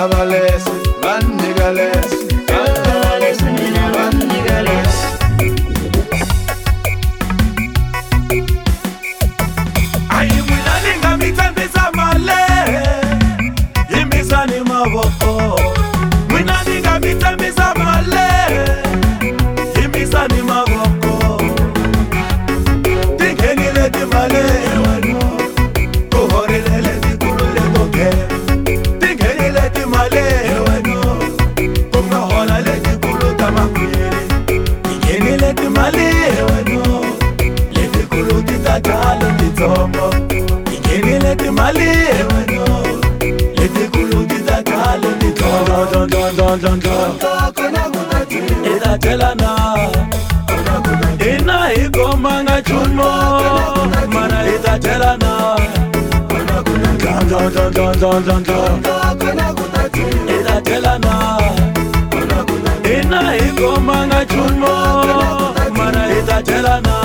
Angabalesi, bandigalesi, angabalesi, mina bandigalesi. Ayi mina ningamithembisa male, yimisani maboko. Mina ningamithembisa male, yimisani maboko. Tingenile timale, kuhorilele tikulule toke. Tingenile timale, kungahola le tikulu tamakwiri. Tingenile timale, le tikulu titatalo titombo. Tingenile timale, le tikulu titatalo titombo. Don don don don don. Itatelana. Ina igomanga chunmo, mana itatelana. Don don don don don don. Itatelana. Ina igomanga chunmo, mana itatelana.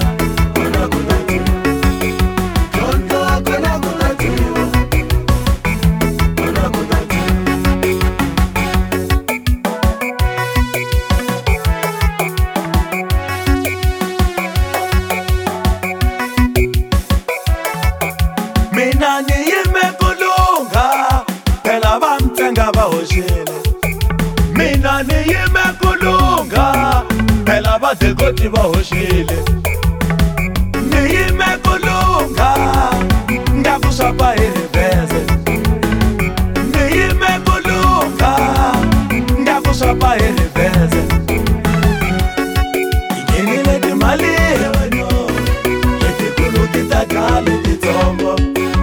Mina niyime kulunga, phela bamthenga bahoshile. Mina niyime kulunga, phela badekoti bahoshile. Niyime kulunga, ngakushapa iriveze. Niyime kulunga, ngakushapa iriveze. Ingenile timali, letikulu titakali titombo.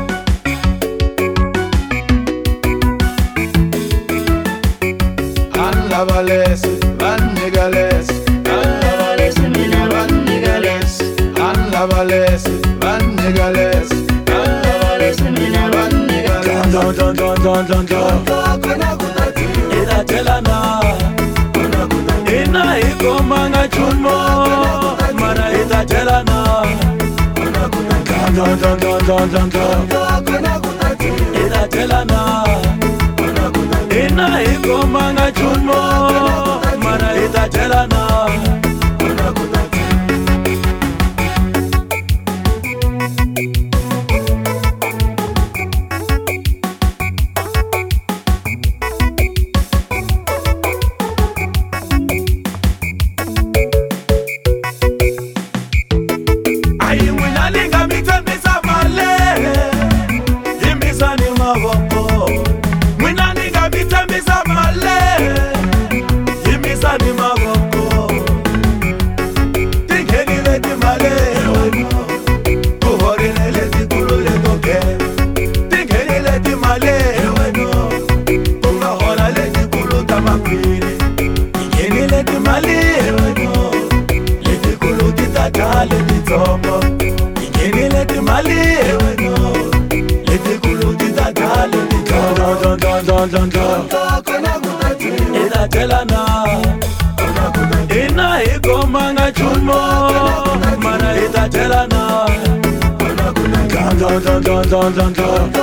Angabalesi, bandigalesi, angabalesi, mina bandigalesi. Angabalesi, bandigalesi, angabalesi, mina bandigalesi. Don don don don don don. Itatelana. Ina igomanga chunmo, mana itatelana. Don don don don don don. Itatelana. Ina igomanga chunmo, mana itatelana. Ayi mina ningamithembisa male, yimisani maboko. Mina ningamithembisa male, yimisani maboko. Tingenile timale, kuhorilele tikulule toke. Tingenile timale, kungahola le tikulu tamakwiri. Tingenile timale, le tikulu titatale titombo. Tingenile timale, le tikulu titatale titombo. Don don don don don. Itatelana. Ina igomanga chunmo, mana itatelana. Don don don don don don.